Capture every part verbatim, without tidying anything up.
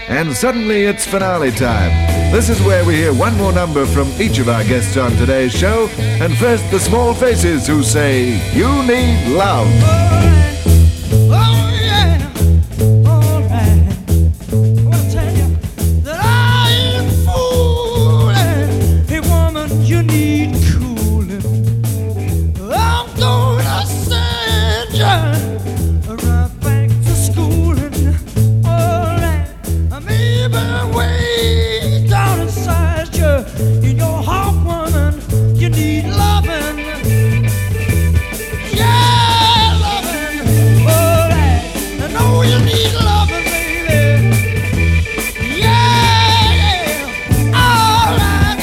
and suddenly it's finale time. This is where we hear one more number from each of our guests on today's show, and first the Small Faces, who say, "You Need Love." Oh yeah, all right. I wanna tell you that I ain't fooling. Hey woman, you need cooling. I'm gonna send you right back to schooling. All right, maybe way down inside you, in your heart, woman, you need loving. Yeah, loving. All right, I know you need loving, baby. Yeah, yeah. All right.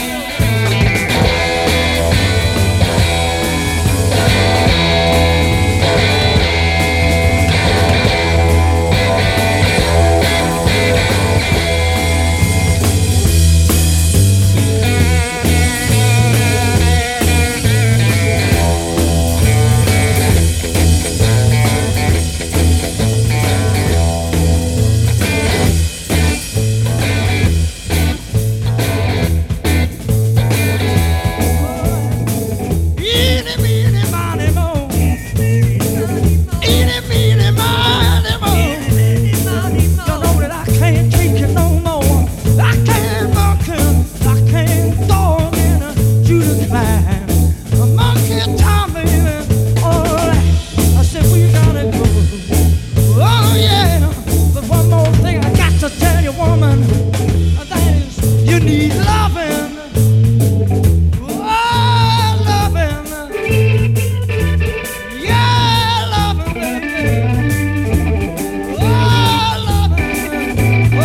Eeny, meeny, miny, moe. Eeny, meeny, miny, moe. You know that I can't take it no more. I can't monkey, I can't dog in a Judy Klein. A monkey time, baby. All right, I said we gotta go. Oh yeah, but one more thing I got to tell you, woman. That is, you need loving. Oh, loving. Yeah, loving, baby. Oh, loving. Oh,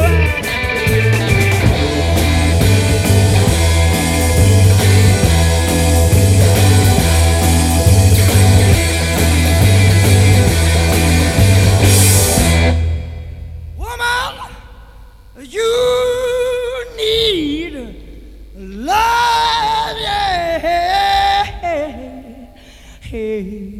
woman, you need love, yeah. Hey.